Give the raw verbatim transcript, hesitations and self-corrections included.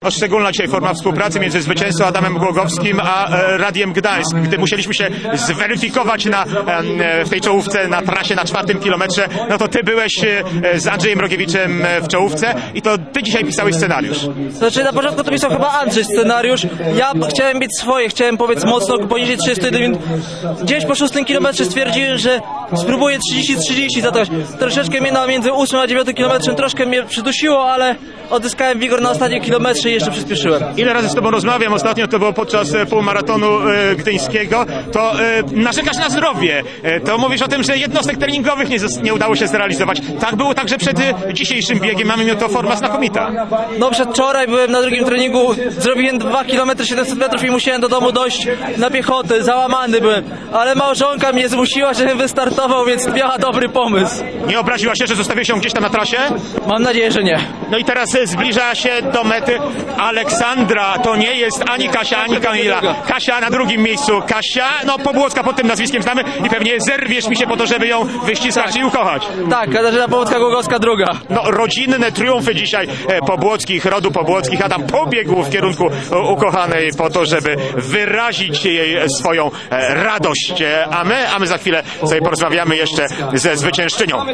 no, szczególna dzisiaj forma współpracy między zwycięzcą Adamem Głogowskim a e, Radiem Gdańsk. Gdy musieliśmy się zweryfikować na, e, w tej czołówce na trasie na czwartym kilometrze, no to ty byłeś e, z Andrzejem Rogiewiczem w czołówce i to ty dzisiaj pisałeś scenariusz. Znaczy na początku to pisał chyba Andrzej scenariusz. Ja chciałem mieć swoje, chciałem powiedz mocno poniżej trzydziestu jeden minut. Gdzieś po szóstym kilometrze stwierdziłem, że spróbuję trzydzieści trzydzieści zacząć. Troszeczkę mnie na między ósmym a dziewiątym kilometrem troszkę mnie przydusiło, ale odzyskałem wigor na ostatnim kilometrze i jeszcze przyspieszyłem. Ile razy z tobą rozmawiam, ostatnio to było podczas półmaratonu e, gdyńskiego, to e, narzekasz na zdrowie. E, to mówisz o tym, że jednostek treningowych nie, nie udało się zrealizować. Tak było także przed e, dzisiejszym biegiem, mamy to forma znakomita. No przedwczoraj byłem na drugim treningu, zrobiłem dwa kilometry siedemset metrów i musiałem do domu dojść na piechotę, załamany byłem, ale małżonka mnie zmusiła, żebym wystartował, więc miała dobry pomysł. Nie obraziła się, że zostawiłeś ją gdzieś tam na trasie? Mam nadzieję, że nie. No i teraz e, zbliża się do mety Aleksandra, to nie jest ani Kasia, ani Kamila. Kasia na drugim miejscu. Kasia, no Pobłocka pod tym nazwiskiem znamy i pewnie zerwiesz mi się po to, żeby ją wyściskać i ukochać. Tak, Katarzyna Pobłocka-Głogowska druga. No rodzinne triumfy dzisiaj e, Pobłockich, rodu Pobłockich. Adam pobiegł w kierunku e, ukochanej po to, żeby wyrazić jej swoją e, radość. E, a my, a my za chwilę sobie porozmawiamy jeszcze ze zwyciężczynią.